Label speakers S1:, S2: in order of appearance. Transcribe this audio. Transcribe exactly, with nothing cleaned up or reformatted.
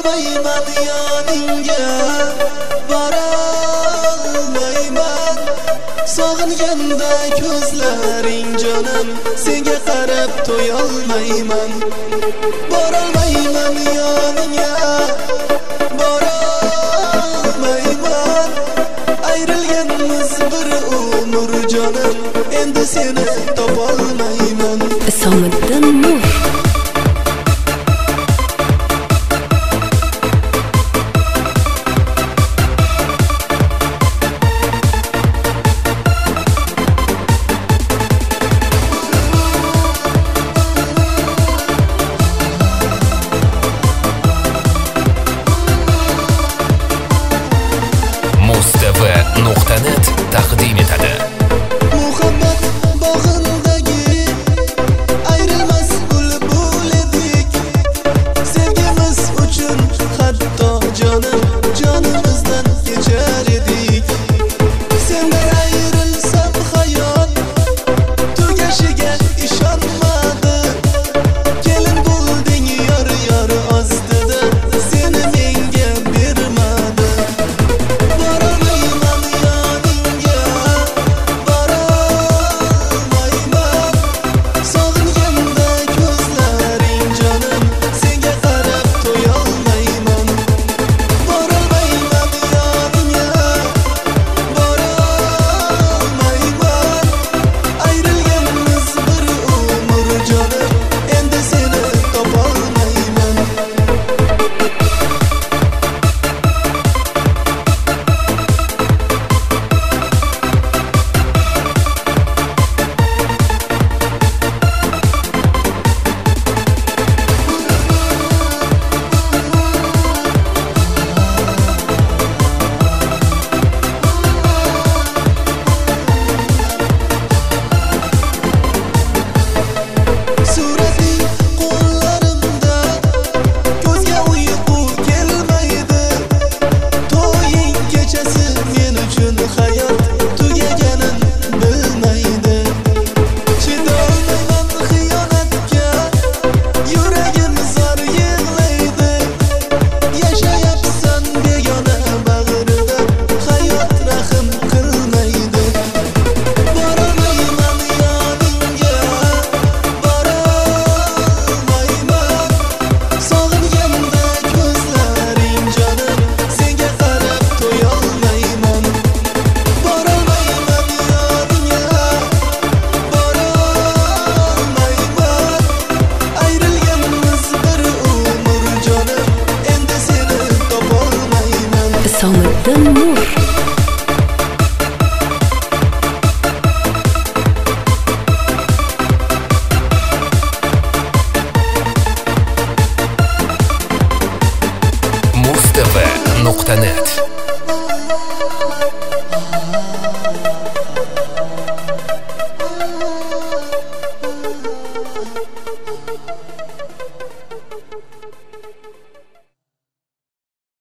S1: borolmayman yoningga, borolmayman. Sog'inganda ko'zlaring jonim, senga qarab to'yolmayman. Borolmayman yoningga, borolmayman. Ayrilganmiz bir umr jonim, endi seni topolmayman.
S2: Isomiddin Nur.
S3: Mustv nuqta net taqdim etadi.
S1: Muhabbat bog'indagi ayrilmas bulbul edik. Sevgimiz uchun hatto jonim jonimizdan kechar edik. Sendan ayrilsam hayot tugashiga ishonmadi. Kelin bo'lding yor yor ostida, seni menga bermadi. Borolmayman yoningga, borolmayman. Sog'inganda ko'zlaring jonim, senga qarab to'yolmayman. Borolmayman yoningga, borolmayman. Ayrilganmiz bir umr jonim, endi seni topolmayman. Surating qo'llarimda, ko'zga uyqu kelmaydi. To'ying kechasi men uchun hayot tugaganin bilmaydi. Chidolmayman xiyonatga, yuragim zor yig'laydi. Yashayapsan begona bag'rida, hayot rahm qilmaydi. Borolmayman yoningga, borolmayman. Sog'inganda ko'zlaring jonim, senga qarab to'yolmayman. Borolmayman yoningga, borolmayman. Ayrilganmiz bir umr jonim, endi seni topolmayman.
S2: Isomiddin Nur.
S3: Mustv nuqta net